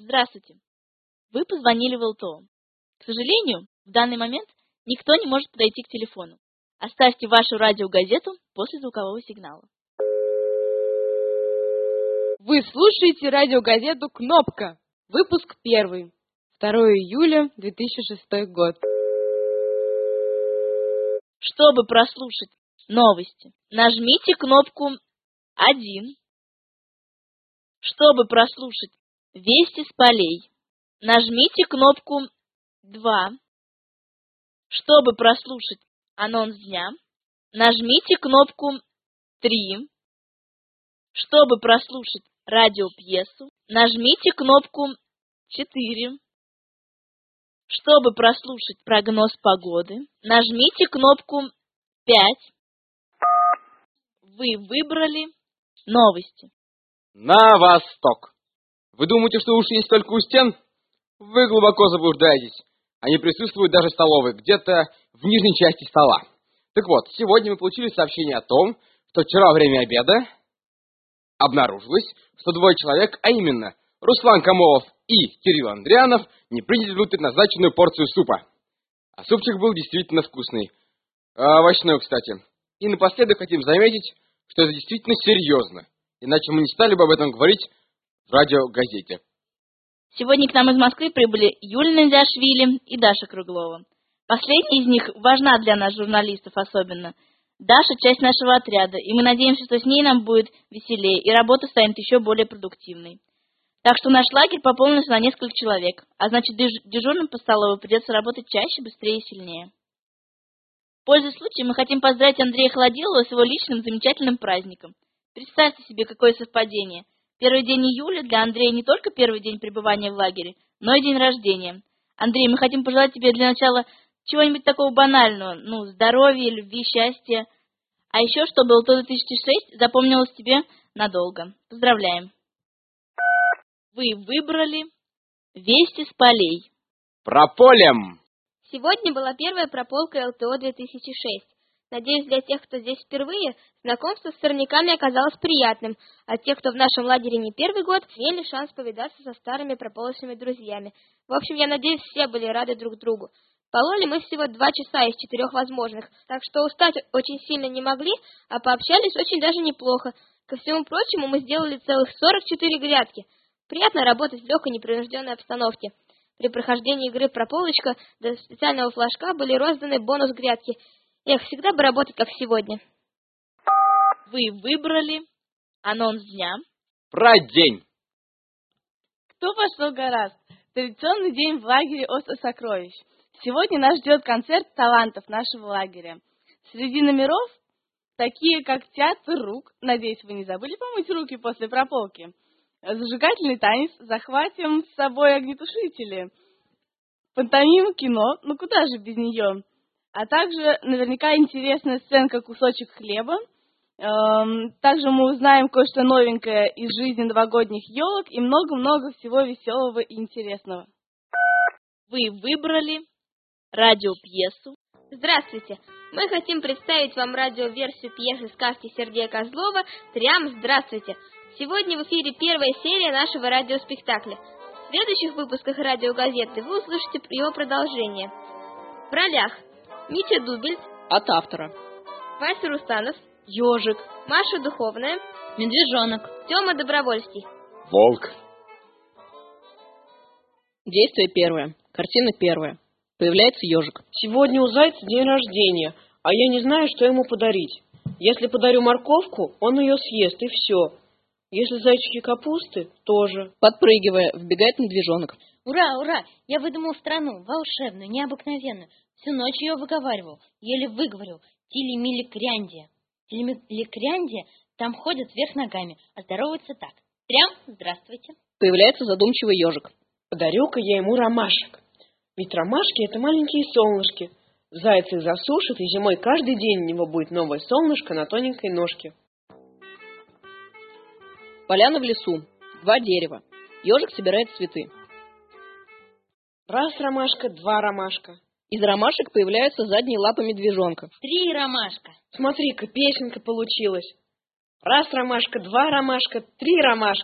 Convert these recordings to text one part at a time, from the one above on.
Здравствуйте. Вы позвонили в ЛТО. К сожалению, в данный момент никто не может подойти к телефону. Оставьте вашу радиогазету после звукового сигнала. Вы слушаете радиогазету «Кнопка». Выпуск 1. 2 июля 2006 год. Чтобы прослушать новости, нажмите кнопку 1. Чтобы прослушать вести с полей, нажмите кнопку 2. Чтобы прослушать анонс дня, нажмите кнопку 3. Чтобы прослушать радиопьесу, нажмите кнопку 4. Чтобы прослушать прогноз погоды, нажмите кнопку 5. Вы выбрали новости. На восток. Вы думаете, что уши есть только у стен? Вы глубоко заблуждаетесь. Они присутствуют даже в столовой, где-то в нижней части стола. Так вот, сегодня мы получили сообщение о том, что вчера во время обеда обнаружилось, что 2 человек, а именно Руслан Камолов и Кирилл Андрианов, не приняли внутрь назначенную порцию супа. А супчик был действительно вкусный. Овощной, кстати. И напоследок хотим заметить, что это действительно серьезно. Иначе мы не стали бы об этом говорить в радиогазете. Сегодня к нам из Москвы прибыли Юлия Назяшвили и Даша Круглова. Последняя из них важна для нас, журналистов, особенно. Даша – часть нашего отряда, и мы надеемся, что с ней нам будет веселее, и работа станет еще более продуктивной. Так что наш лагерь пополнился на несколько человек, а значит, дежурным по столовой придется работать чаще, быстрее и сильнее. Пользуясь случаем, мы хотим поздравить Андрея Холодилова с его личным замечательным праздником. Представьте себе, какое совпадение. Первый день июля для Андрея не только первый день пребывания в лагере, но и день рождения. Андрей, мы хотим пожелать тебе для начала чего-нибудь такого банального, здоровья, любви, счастья. А еще, чтобы ЛТО 2006 запомнилось тебе надолго. Поздравляем! Вы выбрали вести с полей. Прополем! Сегодня была первая прополка ЛТО 2006. Надеюсь, для тех, кто здесь впервые, знакомство с сорняками оказалось приятным, а те, кто в нашем лагере не первый год, имели шанс повидаться со старыми прополочными друзьями. В общем, я надеюсь, все были рады друг другу. Пололи мы всего 2 часа из 4 возможных, так что устать очень сильно не могли, а пообщались очень даже неплохо. Ко всему прочему, мы сделали целых 44 грядки. Приятно работать в легкой непринужденной обстановке. При прохождении игры «Прополочка» до специального флажка были розданы бонус-грядки. Эх, всегда бы работать, как сегодня. Вы выбрали анонс дня. Про день. Кто пошел гораздо? Традиционный день в лагере «Остров сокровищ». Сегодня нас ждет концерт талантов нашего лагеря. Среди номеров такие, как театр рук. Надеюсь, вы не забыли помыть руки после прополки. Зажигательный танец, захватим с собой огнетушители. Пантомим, кино, куда же без нее. А также наверняка интересная сценка «Кусочек хлеба». Также мы узнаем кое-что новенькое из жизни новогодних елок и много-много всего веселого и интересного. Вы выбрали радиопьесу. Здравствуйте! Мы хотим представить вам радиоверсию пьесы сказки Сергея Козлова «Трям здравствуйте». Сегодня в эфире первая серия нашего радиоспектакля. В следующих выпусках радиогазеты вы услышите его продолжение. В ролях Митя Дубель От автора. Вася Рустанов, Ежик. Маша Духовная, Медвежонок. Тёма Добровольский. Волк. Действие первое. Картина первая. Появляется ежик. Сегодня у зайца день рождения, а я не знаю, что ему подарить. Если подарю морковку, он ее съест, и все. Если зайчики капусты, тоже. Подпрыгивая, вбегает медвежонок. Ура, ура! Я выдумал страну, волшебную, необыкновенную. Всю ночь ее выговаривал, еле выговорил. Тили-мили-кряндия. Тили-мили-кряндия, там ходят вверх ногами, а здороваются так. Трям, здравствуйте. Появляется задумчивый ежик. Подарю-ка я ему ромашек. Ведь ромашки — это маленькие солнышки. Заяц их засушит, и зимой каждый день у него будет новое солнышко на тоненькой ножке. Поляна в лесу. 2 дерева. Ежик собирает цветы. Раз ромашка, 2 ромашка. Из ромашек появляются задние лапы медвежонка. 3 ромашка. Смотри-ка, песенка получилась. Раз ромашка, 2 ромашка, 3 ромашка.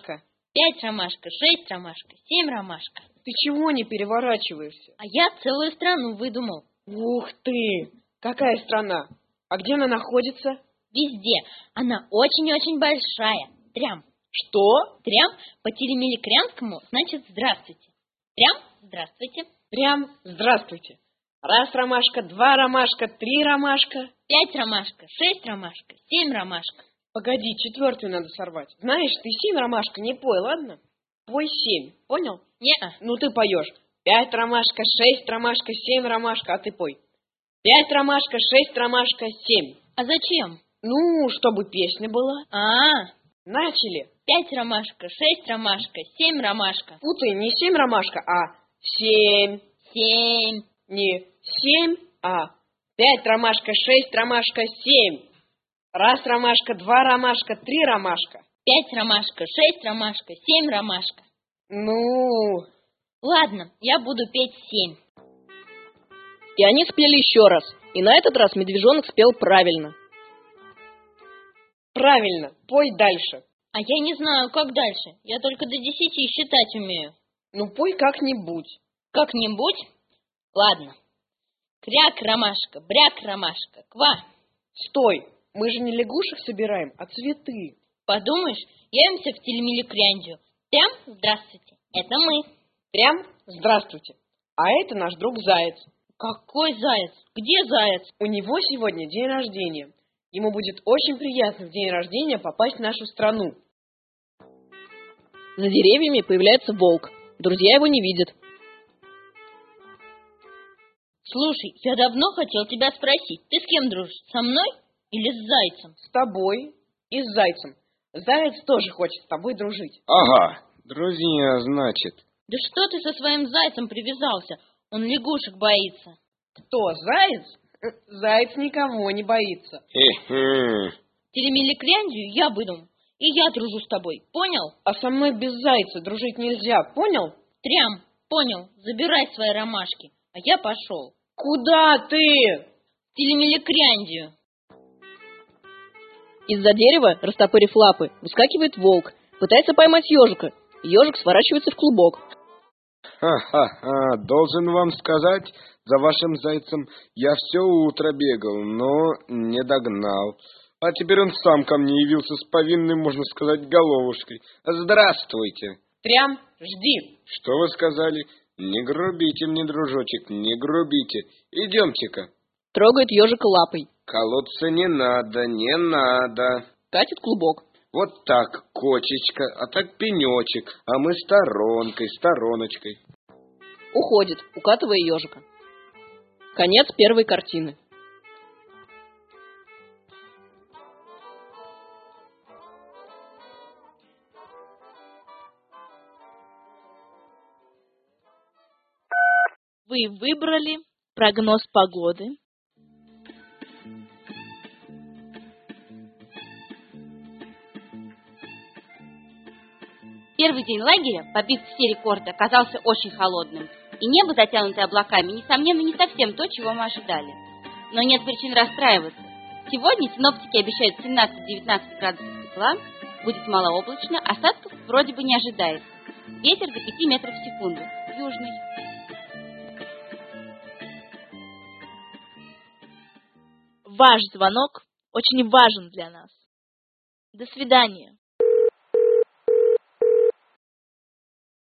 5 ромашка, 6 ромашка, 7 ромашка. Ты чего не переворачиваешься? А я целую страну выдумал. Ух ты! Какая страна? А где она находится? Везде. Она очень-очень большая. Трям. Что? Трям по-телемиликрянскому значит здравствуйте. Трям, здравствуйте. Прям здравствуйте. 1 ромашка, 2 ромашка, 3 ромашка. 5 ромашка, 6 ромашка, 7 ромашка. Погоди, 4-ю надо сорвать. Знаешь, ты 7 ромашка не пой, ладно? Пой 7, понял? Не-а. Ну ты поешь. 5 ромашка, 6 ромашка, 7 ромашка, а ты пой. 5 ромашка, 6 ромашка, 7. А зачем? Ну, чтобы песня была. Начали. 5 ромашка, 6 ромашка, 7 ромашка. Путай, не 7 ромашка, а 7. 7. Не 7, а 5 ромашка, 6 ромашка, 7. 1 ромашка, 2 ромашка, 3 ромашка. 5 ромашка, 6 ромашка, 7 ромашка. Ну... Ладно, я буду петь 7. И они спели еще раз. И на этот раз медвежонок спел правильно. Правильно, пой дальше. А я не знаю, как дальше. Я только до 10 считать умею. Ну пой как-нибудь. Как-нибудь? Ладно. Кряк, ромашка, бряк, ромашка, ква. Стой, мы же не лягушек собираем, а цветы. Подумаешь, явимся в телемиликряндию. Прям здравствуйте, это мы. Прям здравствуйте. А это наш друг Заяц. Какой заяц? Где заяц? У него сегодня день рождения. Ему будет очень приятно в день рождения попасть в нашу страну. За деревьями появляется волк. Друзья его не видят. Слушай, я давно хотел тебя спросить, ты с кем дружишь, со мной или с зайцем? С тобой и с Зайцем. Заяц тоже хочет с тобой дружить. Ага, друзья, значит. Да что ты со своим зайцем привязался? Он лягушек боится. Кто, Заяц? Заяц никого не боится. Телемиликряндию я выдумал, и я дружу с тобой, понял? А со мной без Зайца дружить нельзя, понял? Трям, понял, забирай свои ромашки, а я пошел. Куда ты? В телемиликряндию. Из-за дерева, растопырив лапы, выскакивает волк. Пытается поймать ежика. Ежик сворачивается в клубок. Ха-ха-ха, должен вам сказать, за вашим зайцем я все утро бегал, но не догнал. А теперь он сам ко мне явился с повинной, можно сказать, головушкой. Здравствуйте. Трям, жди. Что вы сказали? Не грубите мне, дружочек, не грубите. Идемте-ка. Трогает ежика лапой. Колоться не надо, не надо. Катит клубок. Вот так, кочечка, а так пенечек, а мы сторонкой, стороночкой. Уходит, укатывая ежика. Конец первой картины. Вы выбрали прогноз погоды. Первый день лагеря, побив все рекорды, оказался очень холодным, и небо, затянутое облаками, несомненно, не совсем то, чего мы ожидали. Но нет причин расстраиваться. Сегодня синоптики обещают 17-19 градусов тепла, будет малооблачно, осадков вроде бы не ожидается. Ветер до 5 метров в секунду, южный. Ваш звонок очень важен для нас. До свидания.